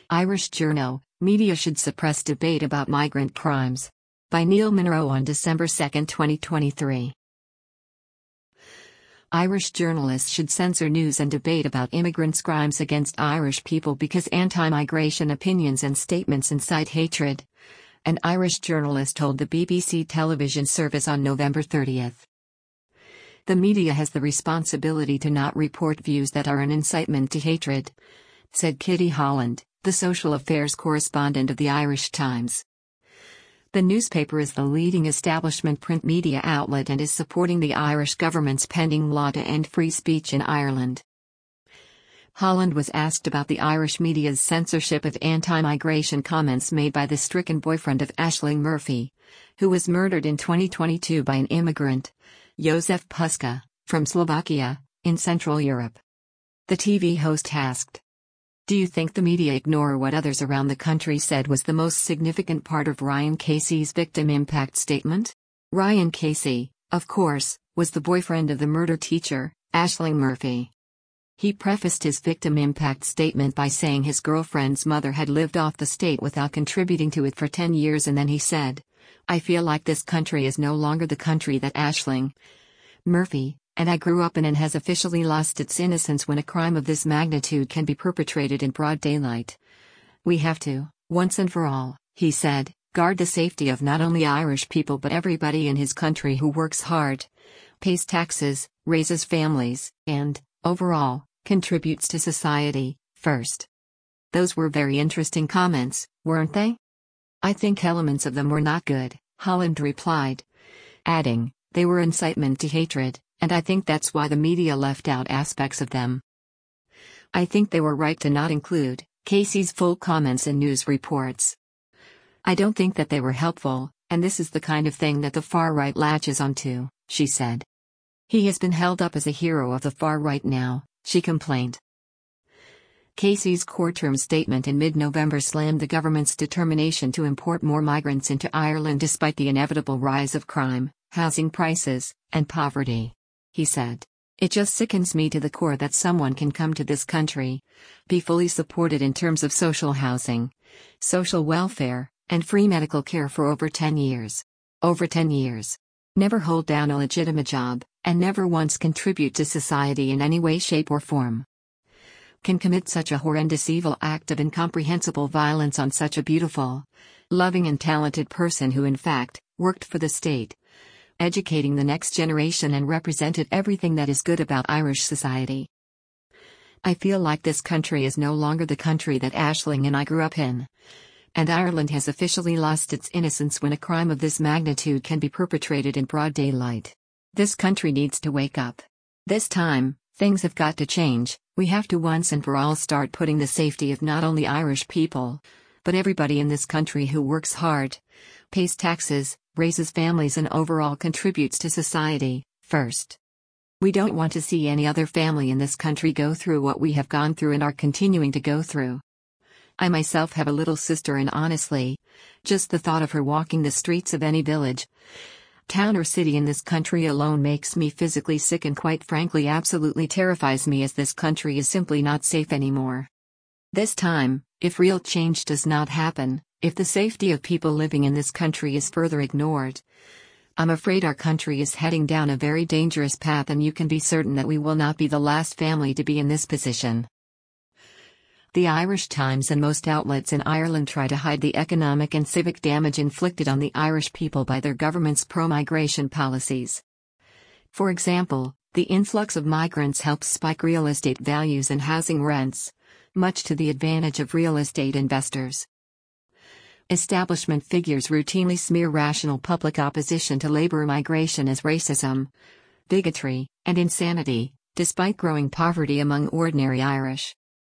Irish Journal, Media Should Suppress Debate About Migrant Crimes. By Neil Munro on December 2, 2023. Irish journalists should censor news and debate about immigrants' crimes against Irish people because anti-migration opinions and statements incite hatred. An Irish journalist told the BBC television service on November 30. The media has the responsibility to not report views that are an incitement to hatred, said Kitty Holland, the social affairs correspondent of the Irish Times. The newspaper is the leading establishment print media outlet and is supporting the Irish government's pending law to end free speech in Ireland. Holland was asked about the Irish media's censorship of anti-migration comments made by the stricken boyfriend of Aisling Murphy, who was murdered in 2022 by an immigrant, Jozef Puska, from Slovakia, in Central Europe. The TV host asked, "Do you think the media ignore what others around the country said was the most significant part of Ryan Casey's victim impact statement?" Ryan Casey, of course, was the boyfriend of the murdered teacher, Aisling Murphy. He prefaced his victim impact statement by saying his girlfriend's mother had lived off the state without contributing to it for 10 years, and then he said, "I feel like this country is no longer the country that Aisling Murphy and I grew up in and has officially lost its innocence when a crime of this magnitude can be perpetrated in broad daylight. We have to, once and for all," he said, "guard the safety of not only Irish people but everybody in his country who works hard, pays taxes, raises families, and, overall, contributes to society, first." Those were very interesting comments, weren't they? "I think elements of them were not good," Holland replied, adding, "They were incitement to hatred. And I think that's why the media left out aspects of them. I think they were right to not include Casey's full comments in news reports. I don't think that they were helpful, and this is the kind of thing that the far right latches onto," she said. "He has been held up as a hero of the far right now," she complained. Casey's courtroom statement in mid-November slammed the government's determination to import more migrants into Ireland despite the inevitable rise of crime, housing prices, and poverty. He said, "It just sickens me to the core that someone can come to this country, be fully supported in terms of social housing, social welfare, and free medical care for over 10 years. Over 10 years. Never hold down a legitimate job, and never once contribute to society in any way, shape, or form. Can commit such a horrendous evil act of incomprehensible violence on such a beautiful, loving, and talented person who, in fact, worked for the state, educating the next generation and represented everything that is good about Irish society. I feel like this country is no longer the country that Aisling and I grew up in. And Ireland has officially lost its innocence when a crime of this magnitude can be perpetrated in broad daylight. This country needs to wake up. This time, things have got to change. We have to once and for all start putting the safety of not only Irish people, but everybody in this country who works hard, pays taxes, raises families, and overall contributes to society, first. We don't want to see any other family in this country go through what we have gone through and are continuing to go through. I myself have a little sister, and honestly, just the thought of her walking the streets of any village, town, or city in this country alone makes me physically sick and, quite frankly, absolutely terrifies me, as this country is simply not safe anymore. This time, if real change does not happen, if the safety of people living in this country is further ignored, I'm afraid our country is heading down a very dangerous path, and you can be certain that we will not be the last family to be in this position." The Irish Times and most outlets in Ireland try to hide the economic and civic damage inflicted on the Irish people by their government's pro-migration policies. For example, the influx of migrants helps spike real estate values and housing rents, much to the advantage of real estate investors. Establishment figures routinely smear rational public opposition to labor migration as racism, bigotry, and insanity, despite growing poverty among ordinary Irish.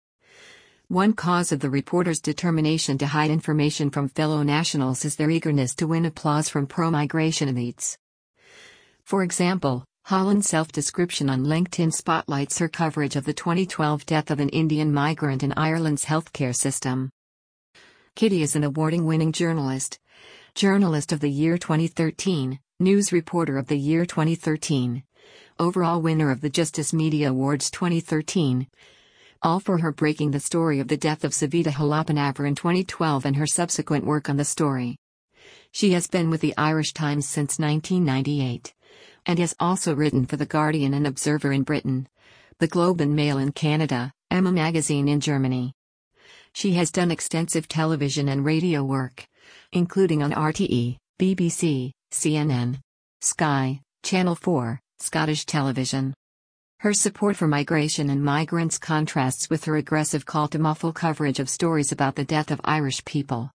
One cause of the reporters' determination to hide information from fellow nationals is their eagerness to win applause from pro-migration elites. For example, Holland's self-description on LinkedIn spotlights her coverage of the 2012 death of an Indian migrant in Ireland's healthcare system. Kitty is an award-winning journalist. Journalist of the Year 2013, News Reporter of the Year 2013, overall winner of the Justice Media Awards 2013, all for her breaking the story of the death of Savita Halappanavar in 2012 and her subsequent work on the story. She has been with the Irish Times since 1998, and has also written for The Guardian and Observer in Britain, The Globe and Mail in Canada, Emma Magazine in Germany. She has done extensive television and radio work, including on RTE, BBC, CNN, Sky, Channel 4, Scottish Television. Her support for migration and migrants contrasts with her aggressive call to muffle coverage of stories about the death of Irish people.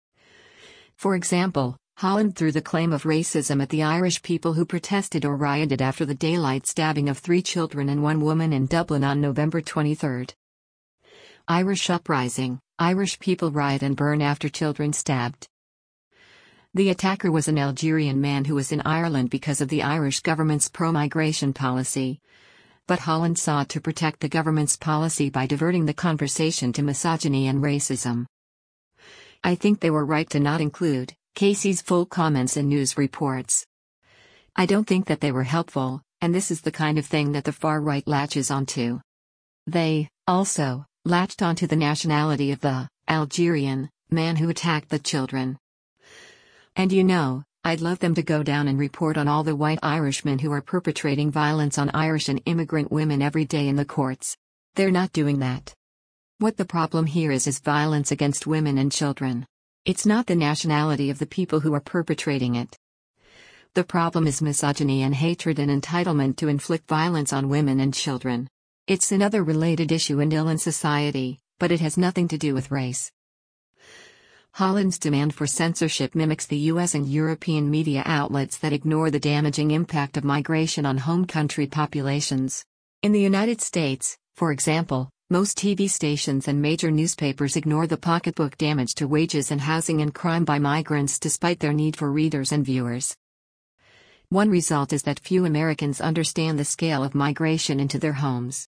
For example, Holland threw the claim of racism at the Irish people who protested or rioted after the daylight stabbing of 3 children and 1 woman in Dublin on November 23. Irish uprising, Irish people riot and burn after children stabbed. The attacker was an Algerian man who was in Ireland because of the Irish government's pro-migration policy. But Holland sought to protect the government's policy by diverting the conversation to misogyny and racism. I think they were right to not include Casey's full comments in news reports. I don't think that they were helpful, and this is the kind of thing that the far right latches onto. They, also, latched onto the nationality of the Algerian man who attacked the children. And I'd love them to go down and report on all the white Irishmen who are perpetrating violence on Irish and immigrant women every day in the courts. They're not doing that. What the problem here is violence against women and children. It's not the nationality of the people who are perpetrating it. The problem is misogyny and hatred and entitlement to inflict violence on women and children. It's another related issue and ill in society, but it has nothing to do with race. Holland's demand for censorship mimics the US and European media outlets that ignore the damaging impact of migration on home country populations. In the United States, for example, most TV stations and major newspapers ignore the pocketbook damage to wages and housing and crime by migrants despite their need for readers and viewers. One result is that few Americans understand the scale of migration into their homes.